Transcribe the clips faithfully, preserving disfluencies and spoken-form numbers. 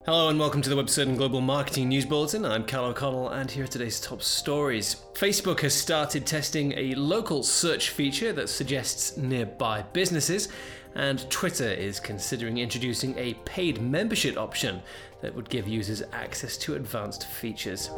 Hello and welcome to the Webcertain Global Marketing News Bulletin. I'm Cal O'Connell and here are today's top stories. Facebook has started testing a local search feature that suggests nearby businesses, and Twitter is considering introducing a paid membership option that would give users access to advanced features.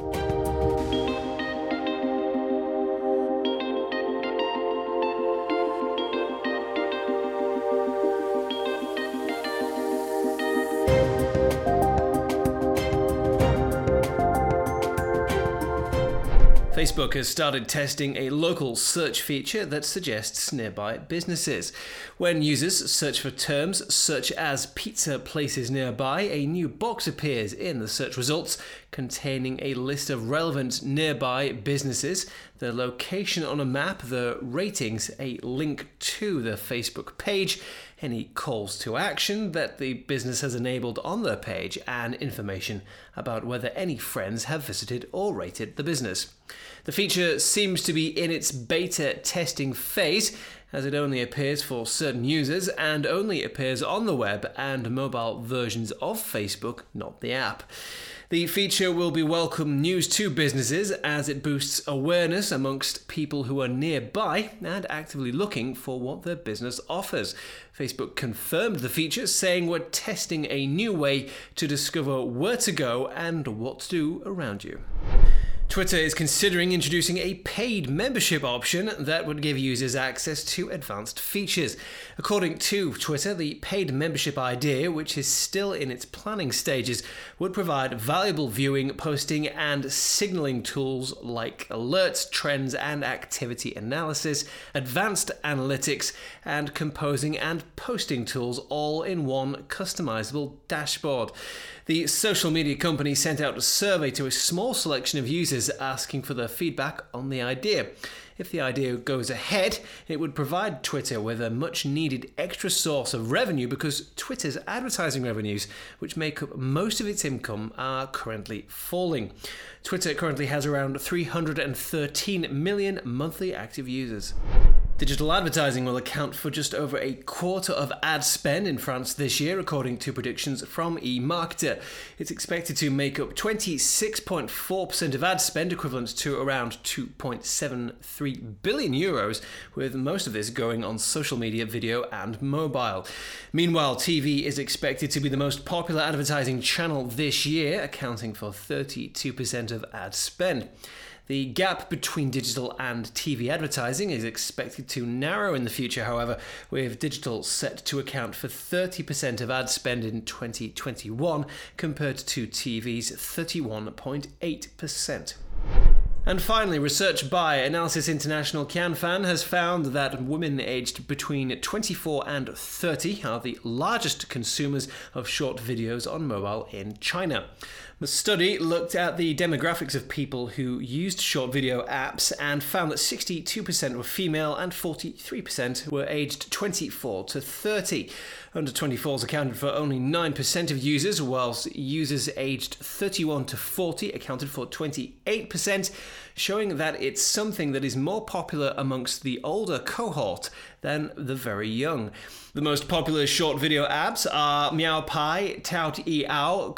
Facebook has started testing a local search feature that suggests nearby businesses. When users search for terms such as pizza places nearby, a new box appears in the search results containing a list of relevant nearby businesses, the location on a map, the ratings, a link to the Facebook page, any calls to action that the business has enabled on their page, and information about whether any friends have visited or rated the business. The feature seems to be in its beta testing phase, as it only appears for certain users and only appears on the web and mobile versions of Facebook, not the app. The feature will be welcome news to businesses as it boosts awareness amongst people who are nearby and actively looking for what their business offers. Facebook confirmed the feature, saying we're testing a new way to discover where to go and what to do around you. Twitter is considering introducing a paid membership option that would give users access to advanced features. According to Twitter, the paid membership idea, which is still in its planning stages, would provide valuable viewing, posting, and signaling tools like alerts, trends, and activity analysis, advanced analytics, and composing and posting tools all in one customizable dashboard. The social media company sent out a survey to a small selection of users asking for their feedback on the idea. If the idea goes ahead, it would provide Twitter with a much-needed extra source of revenue because Twitter's advertising revenues, which make up most of its income, are currently falling. Twitter currently has around three hundred thirteen million monthly active users. Digital advertising will account for just over a quarter of ad spend in France this year, according to predictions from eMarketer. It's expected to make up twenty-six point four percent of ad spend, equivalent to around two point seven three billion euros, with most of this going on social media, video, and mobile. Meanwhile, T V is expected to be the most popular advertising channel this year, accounting for thirty-two percent of ad spend. The gap between digital and T V advertising is expected to narrow in the future, however, with digital set to account for thirty percent of ad spend in twenty twenty-one compared to T V's thirty-one point eight percent. And finally, research by Analysis International CanFan has found that women aged between twenty-four and thirty are the largest consumers of short videos on mobile in China. The study looked at the demographics of people who used short video apps and found that sixty-two percent were female and forty-three percent were aged twenty-four to thirty. Under twenty-fours accounted for only nine percent of users, whilst users aged thirty-one to forty accounted for twenty-eight percent, showing that it's something that is more popular amongst the older cohort than the very young. The most popular short video apps are MiaoPi, Taotiao,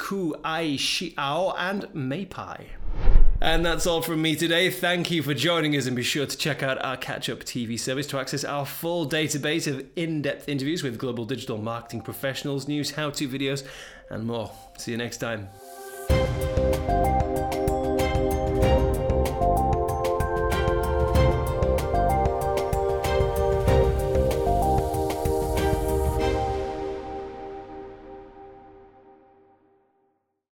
Kuaixiao, and MeiPi. And that's all from me today. Thank you for joining us, and be sure to check out our Catch-Up T V service to access our full database of in-depth interviews with global digital marketing professionals, news, how-to videos, and more. See you next time.